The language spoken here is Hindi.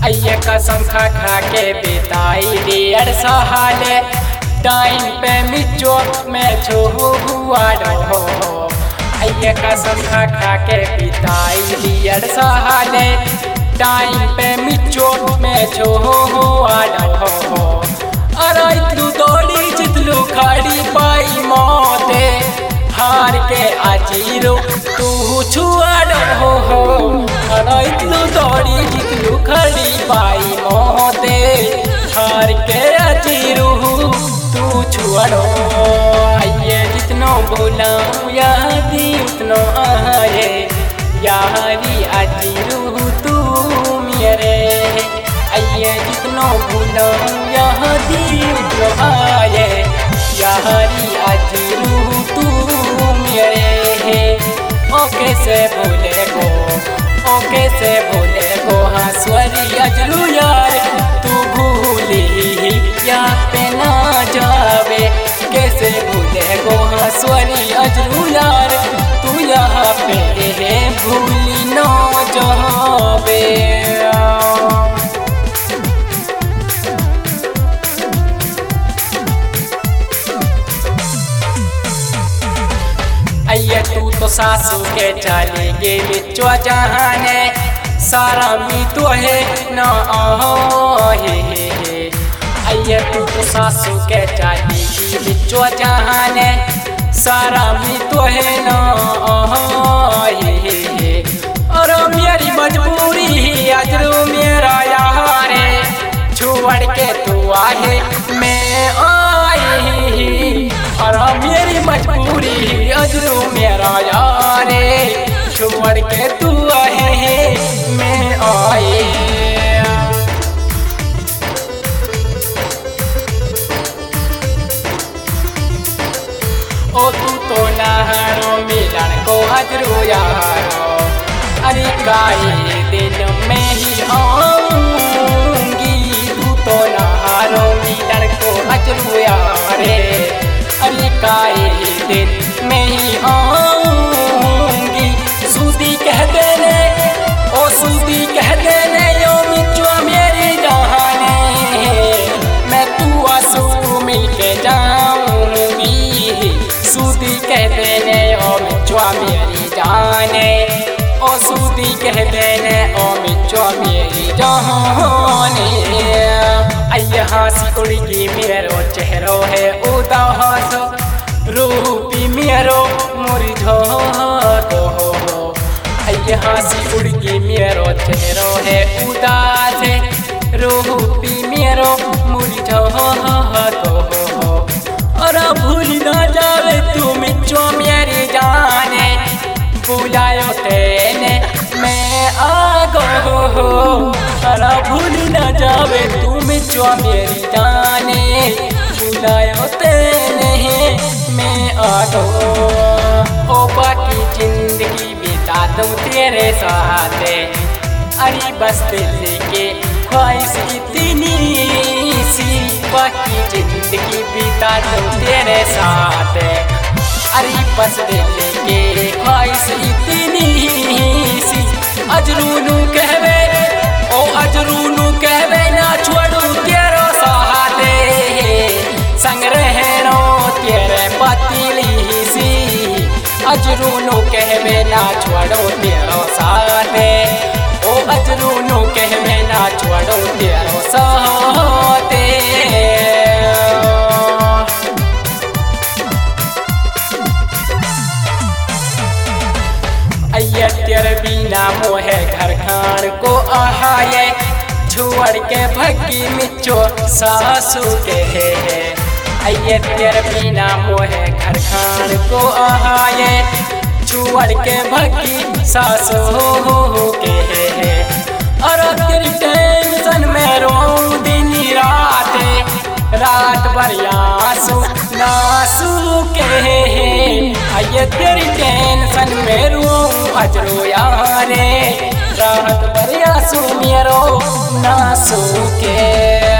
अये कसम खा खा के बिताई डेढ़ साले टाइम पे मिचो में छो हुआ रहो। अये कसम खा खा के बिताई डेढ़ साले टाइम पे मिचो में छो हुआ रहो। अरे तू दौड़ी जितलू खड़ी पाई मौते हार के आजीरो तू छुआ रहो। अरे तू दौड़ी जितलू खड़ी पाई मौते हार के आजीरो तू छुआ रहो। आइए जितनो बोलाऊं यादी उतनो आए यारी आजीरो तू मेरे। आइए जितनो बोलाऊं यादी उतनो आए यारी आजीरो तू मेरे। ओ कैसे बोले गो ओ कैसे बोले गो हंसवरी अजरू यार तू भूली या पे ना जावे। कैसे भूले गो हंसवरी अजरू यार तू यहाँ पे भूली ना जावे। अये तू तो सासू के चली गे बिचो जहाने सारा मी तो है ना हे। अये तू तो सासू के चली गे बिचो जहाने सारा मी तो है ना हे। और मेरी मजबूरी अजरू मेरा यारे छोड़ के तू आए मैं आई। और मेरी मजबूरी अजरू मेरा यारे छोड़ के तू आए मैं आए। ओ तू तो नहारो मिलन को अजरू यारो। अरे काहे दिन में ही आऊंगी तू तो नहारो मिलन को अजरू यारे। अरे काहे दिन में ही आऊंगी सूदी कह देने ओ सूदी कह देने यो मिचो मेरी जहाने मैं तू आंसू मिल के जाऊंगी। सूदी कह देने ओ मिचो मेरी जाने ओ सूदी कह देने ओ मिचो मेरी जाने। अये हंसी उड़गी मेरो चेहरो है उदास रूपी मेरो मुरझो तो हो। अये हंसी उड़गी मेरो चेहरो है उदास रूपी मेरो मुरझो तो हो। और भूल ना जावे तू मिचो मेरी जाने बुलायो तेने मैं आ गो। अरे भूल न जावे तू मिचो मेरी जाने बुलायो तेने मैं आ गो। ओ बाकी जिंदगी बिता दूं तेरे साथ अरे बस दिल के ख्वाहिश इतनी सी। बाकी जिंदगी बिता दूं तेरे साथ अरे बस दिल के ख्वाहिश इतनी सी। अजरूनू कहवे ओ अजरूनू कहवे ना छोड़ू तेरो सहाते संग रहनो तेरे पतीली सी। अजरूनू कहवे ना छोड़ो तेरो साथे ओ अजरूनू कहवे ना छोड़ो तेरो साथे। अये तेरे बिना मोहे घर खान को आहाये छोड़ के भगी मिचो सासू के है। अये तेरे बिना मोहे घर खान को आहाये छोड़ के भगी सासू के है। और तेरी टेंशन में रो दिन रात भर आंसू नासू के है। अये तेरी टेंशन में रो अजरू यारे रात भर आंसू मेरो नासू के।